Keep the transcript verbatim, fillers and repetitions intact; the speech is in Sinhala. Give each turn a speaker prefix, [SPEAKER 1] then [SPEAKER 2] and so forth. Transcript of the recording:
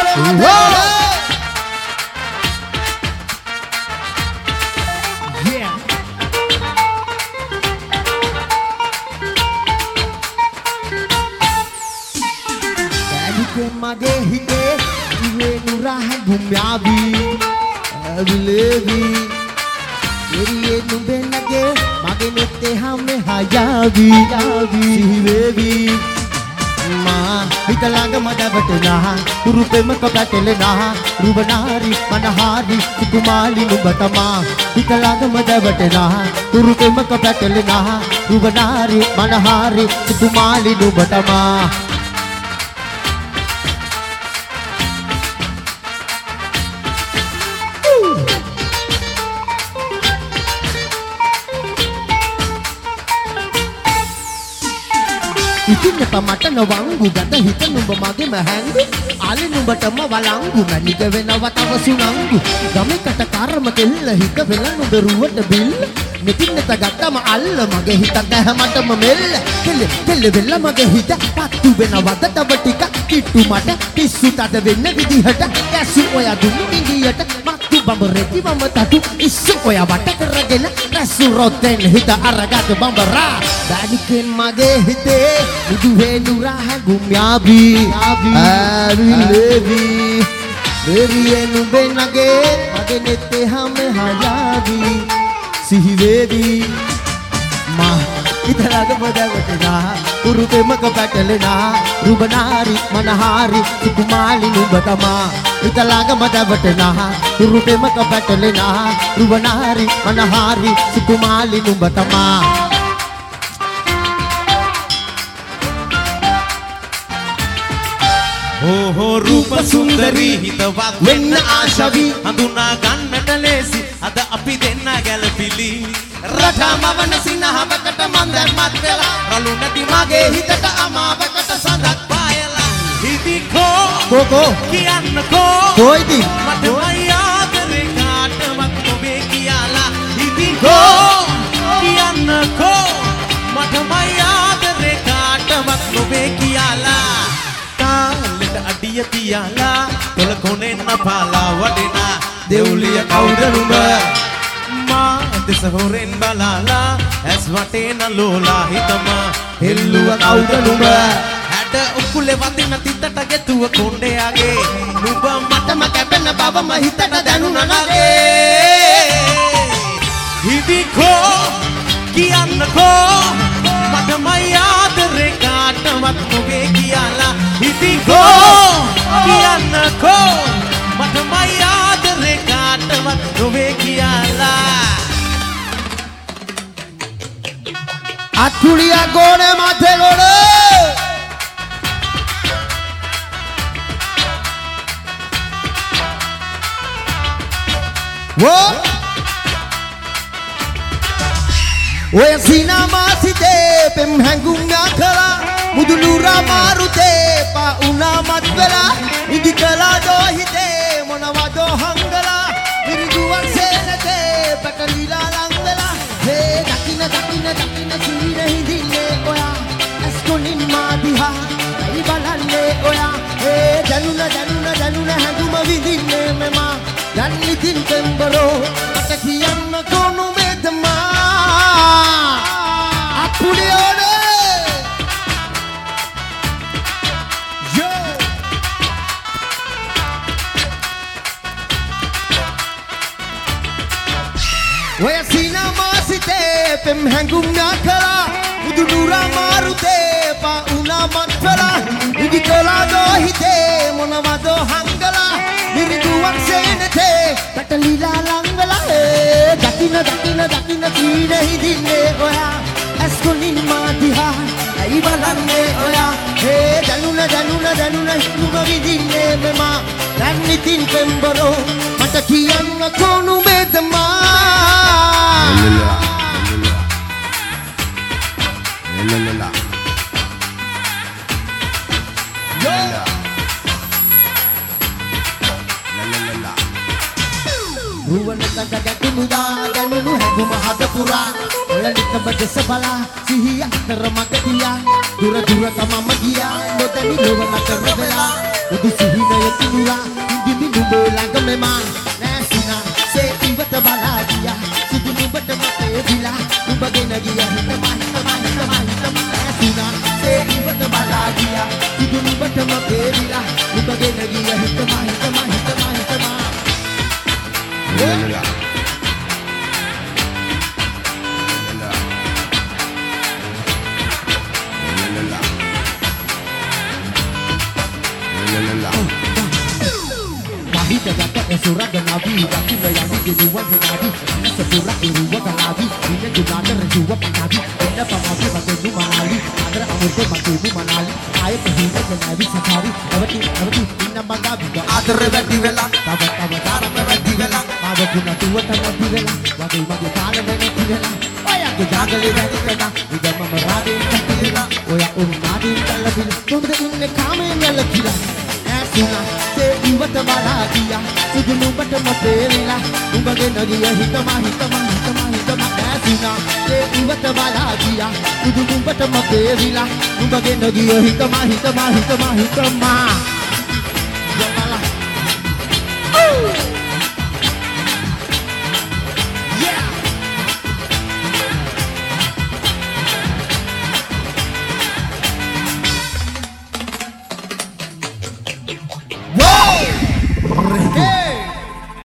[SPEAKER 1] මගේ හිතේ ඉවේ නුරහ ගුම්යාවි අවිලේවි එරියේ නුඹෙන්නගේ මගේ නෙත්තේ හැම හයාවි යාවි සිහිවේවි මා හිතලඟ මඩවටනා කුරුපෙම කොටටෙලනා රුබනාරි මනහාරි කුමාලි නුඹ තමා හිතලඟ මඩවටනා කුරුපෙම කොටටෙලනා රුබනාරි මනහාරි කුමාලි නුඹ තමා ඉතින් පමට නවංගු ගත හිත නුඹ මගේ මහැංගු ආලි නුඹටම වලංගු මැනික වෙනව තව සුනංගු ගමකට කර්ම කෙල්ල හිත වෙල නුඹ රුවට බිල් මෙතින් නැත ගත්තම අල්ල මගේ හිත දැහැමටම මෙල්ල කෙල්ල කෙල්ල වෙල්ල මගේ හිත පත්තු වෙනවද තව ටික කිට්ටු මට පිස්සු තද වෙන්න විදිහට ඇසු ඔය දුන්නු ඉංගියට මත්තු බඹරෙකි වම තටු ඉස්සු ඔය වට කරගෙන රැසු රොතෙන් හිත අරගත් බඹරා දැනිකෙන් මගේ හිතේ මුදුවේ නුරහ ගුම්යාවි ආවිලේවි දෙරියේ නුඹේ නගේ මගේ නෙත්තේ හැම හයාවි සිහිවේවි මා ඉතලග මඩවටනා උරුපෙමක පැටලෙනා රුබනාරි මනහාරි කුමාලි නුඹ තමා ඉතලග මඩවටනා උරුපෙමක පැටලෙනා රුබනාරි මනහාරි කුමාලි නුඹ තමා
[SPEAKER 2] ඕහෝ රූප සුන්දරී හිතවත් වෙන්න ආශවි හඳුනා ගන්නට ලේසි අද අපි දෙන්න ගැලපිලි රටමවන සිනහවකට මන් දැම්මත් වෙලා රළු නැති මගේ හිතට අමාවකට සඳක් පායලා හිදිකෝ
[SPEAKER 1] කෝකෝ
[SPEAKER 2] කියන්නකෝ
[SPEAKER 1] කොයිද
[SPEAKER 2] මට මයි ආදරේ කාටවත් නොවේ කියලා හිදිකෝ කියන්නකෝ මට මයි ආදරේ කාටවත් නොවේ කියලා අඩිය තියාලා තොල කොනෙන්න පාලා වඩෙනා දෙව්ලිය කවුද නුඹ මා දෙස හොරෙන් බලාලා ඇස් වටේන ලෝලා හිතම හෙල්ලුව කවුද නුඹ හැඩ උකුලේ වදින තිත්තට ගෙතුව කොණ්ඩයාගේ නුඹ මටම කැපෙන බවම හිතට දැනුණා නගේ හිදිකෝ කියන්නකෝ මටමයි ආදරේ කාටවත් නොවේ කියලා හිදිකෝ කියන්නකෝ මටමයි ආදරේ කාටවත් නොවේ කියලා
[SPEAKER 1] අතුලියා ගෝනේ මාතේ ගෝනේ වෝ ඔය සිනමා සිතේ පෙම් හැඟුම් යකලා මුදුනුරා මාරුතේ පා උනා මත් වෙලා ඉදි කලා දෝ හිතේ මොනවදෝ හංගලා විරිදුවන් සේනතේ පැටලිලා ලං වෙලා හේ දකින්න දකින්න දකින්න සීන හිඳින්නේ ඔයා ඇස්කොනින් මා දිහා ඇයි බලන්නේ ඔයා හේ දැනුන දැනුන දැනුන හැඟුම විඳින්නේ මෙමා දැන් ඉතින් පෙම්බරෝ මට කියන්න කොනු මෙතමා Pulione Yo Oya sinama site pem hangum nakala udunura marute pa una matfala igi kola do hite monawado hangala niriduwan senete patalila langala dakina dakina dakina tine hidinne oya Eskolin madiha ai balane oya he danuna danuna danuna hinuga vidinne mema dannitin pembaro mata kiyanna konu medma
[SPEAKER 3] Lala Lala Lala Lala
[SPEAKER 1] Ruwana tanga gatumuda danunu hagum hadapura oya nikaba desabala sihiya karamagatiya dura dura tamama giya nodani lowana karvela උදු සිහිනය කිනුවා ඉදිමි නුඹ ළඟම මා නැසුණා සේ ඉවත බලා ගියා සුදු නුඹට මතේ විලා නුඹගෙන ගියා හිතම හිතම හිතම හිතම නැසුණා සේ ඉවත බලා ගියා සුදු නුඹට මතේ විලා නුඹගෙන ගියා හිතම හිතම හිතම හිතම
[SPEAKER 3] La la la.
[SPEAKER 1] Mahita esura ganabi Daki bayani dinuwa ganabi Sepura iruwa galabi Ina junada rejuwa panabi Ina pamabi matenu manali Adra amurko matenu manali Aye pahina ganabi safari Avati avati ina bangabi Adra vati vela Tava tava tara vati vela Mava kuna tuwa tava vela Wagi wagi tala vati vela Oya ke jagale vati vela Ida mama radi vati vela Oya urunadi vela vila Tumde inne kame vela vila Nasuna se iwata bala giya Sudu nubat mate vila Numbage nagiya hitama hitama hitama hitama Nasuna se iwata bala giya Sudu nubat mate vila Numbage nagiya hitama hitama hitama hitama